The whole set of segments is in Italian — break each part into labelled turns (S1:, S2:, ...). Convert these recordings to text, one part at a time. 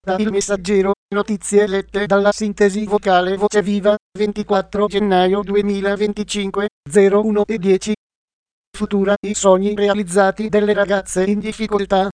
S1: Da Il Messaggero, notizie lette dalla sintesi vocale Voce Viva, 24 gennaio 2025, 01:10. Futura, i sogni realizzati delle ragazze in difficoltà.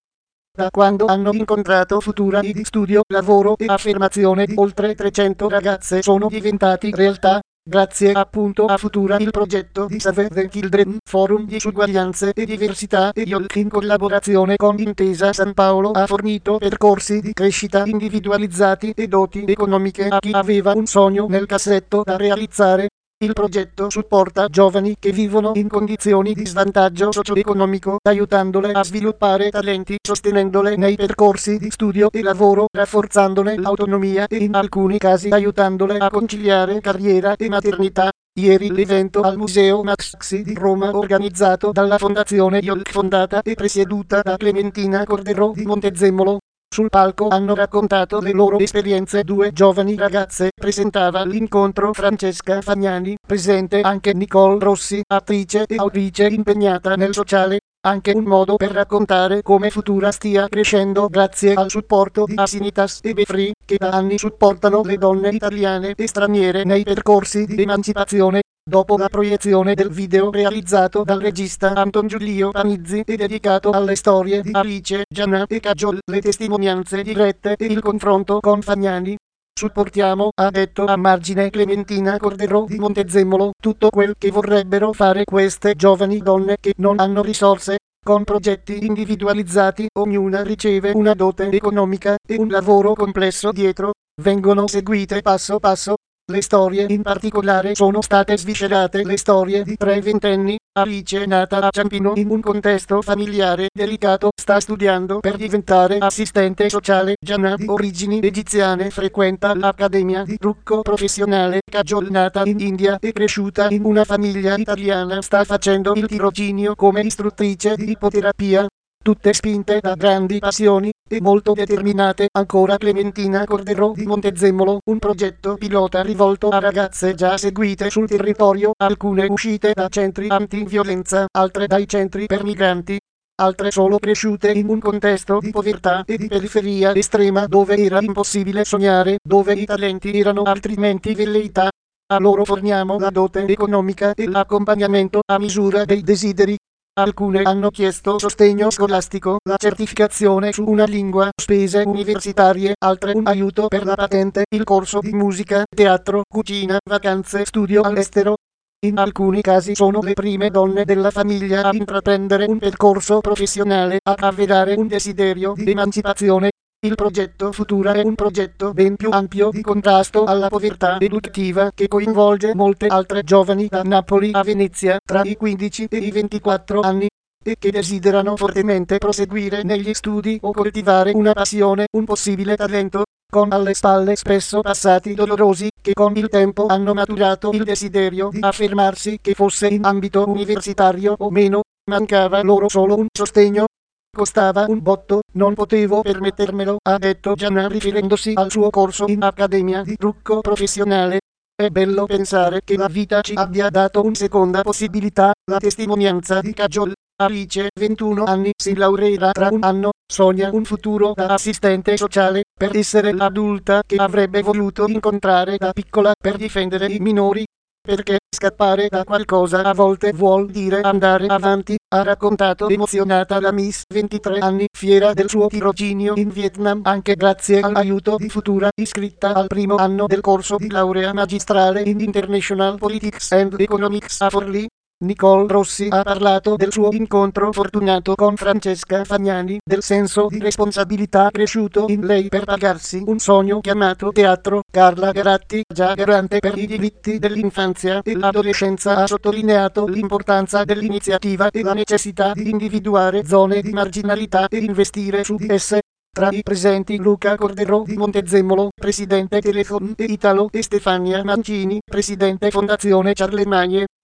S1: Da quando hanno incontrato Futura, di studio, lavoro e affermazione di oltre 300 ragazze sono diventati realtà. Grazie appunto a Futura, il progetto di Save the Children Forum di Uguaglianze e Diversità e IOLC in collaborazione con Intesa San Paolo ha fornito percorsi di crescita individualizzati e doti economiche a chi aveva un sogno nel cassetto da realizzare. Il progetto supporta giovani che vivono in condizioni di svantaggio socio-economico, aiutandole a sviluppare talenti, sostenendole nei percorsi di studio e lavoro, rafforzandone l'autonomia e in alcuni casi aiutandole a conciliare carriera e maternità. Ieri l'evento al Museo Maxxi di Roma, organizzato dalla Fondazione IOLC, fondata e presieduta da Clementina Corderò di Montezemolo. Sul palco hanno raccontato le loro esperienze due giovani ragazze. Presentava l'incontro Francesca Fagnani, presente anche Nicole Rossi, attrice e autrice impegnata nel sociale. Anche un modo per raccontare come Futura stia crescendo grazie al supporto di Asinitas e Befree, che da anni supportano le donne italiane e straniere nei percorsi di emancipazione. Dopo la proiezione del video realizzato dal regista Anton Giulio Panizzi e dedicato alle storie di Alice, Gianna e Kajol, le testimonianze dirette e il confronto con Fagnani. Supportiamo, ha detto a margine Clementina Corderò di Montezemolo, tutto quel che vorrebbero fare queste giovani donne che non hanno risorse. Con progetti individualizzati, ognuna riceve una dote economica e un lavoro complesso dietro. Vengono seguite passo passo. Le storie in particolare sono state sviscerate. Le storie di tre ventenni. Alice, nata a Ciampino in un contesto familiare delicato, sta studiando per diventare assistente sociale. Gianna, di origini egiziane, frequenta l'accademia di trucco professionale. Kajol, nata in India e cresciuta in una famiglia italiana, sta facendo il tirocinio come istruttrice di ipoterapia. Tutte spinte da grandi passioni e molto determinate. Ancora Clementina Corderò di Montezemolo, un progetto pilota rivolto a ragazze già seguite sul territorio, alcune uscite da centri antiviolenza, altre dai centri per migranti, altre solo cresciute in un contesto di povertà e di periferia estrema dove era impossibile sognare, dove i talenti erano altrimenti velleità. A loro forniamo la dote economica e l'accompagnamento a misura dei desideri. Alcune hanno chiesto sostegno scolastico, la certificazione su una lingua, spese universitarie, altre un aiuto per la patente, il corso di musica, teatro, cucina, vacanze, studio all'estero. In alcuni casi sono le prime donne della famiglia a intraprendere un percorso professionale, a avverare un desiderio di emancipazione. Il progetto Futura è un progetto ben più ampio di contrasto alla povertà educativa che coinvolge molte altre giovani da Napoli a Venezia tra i 15 e i 24 anni e che desiderano fortemente proseguire negli studi o coltivare una passione, un possibile talento, con alle spalle spesso passati dolorosi che con il tempo hanno maturato il desiderio di affermarsi, che fosse in ambito universitario o meno. Mancava loro solo un sostegno. Costava un botto, non potevo permettermelo, ha detto Gianna riferendosi al suo corso in accademia di trucco professionale. È bello pensare che la vita ci abbia dato una seconda possibilità. La testimonianza di Kajol. Alice, 21 anni, si laureerà tra un anno, sogna un futuro da assistente sociale, per essere l'adulta che avrebbe voluto incontrare da piccola per difendere i minori. Perché scappare da qualcosa a volte vuol dire andare avanti, ha raccontato emozionata la Miss, 23 anni, fiera del suo tirocinio in Vietnam anche grazie all'aiuto di Futura, iscritta al primo anno del corso di laurea magistrale in International Politics and Economics a Forlì. Nicole Rossi ha parlato del suo incontro fortunato con Francesca Fagnani, del senso di responsabilità cresciuto in lei per pagarsi un sogno chiamato teatro. Carla Garatti, già garante per i diritti dell'infanzia e l'adolescenza, ha sottolineato l'importanza dell'iniziativa e la necessità di individuare zone di marginalità e investire su di esse. Tra i presenti Luca Corderò di Montezemolo, presidente Telefon e Italo, e Stefania Mancini, presidente Fondazione Charlemagne.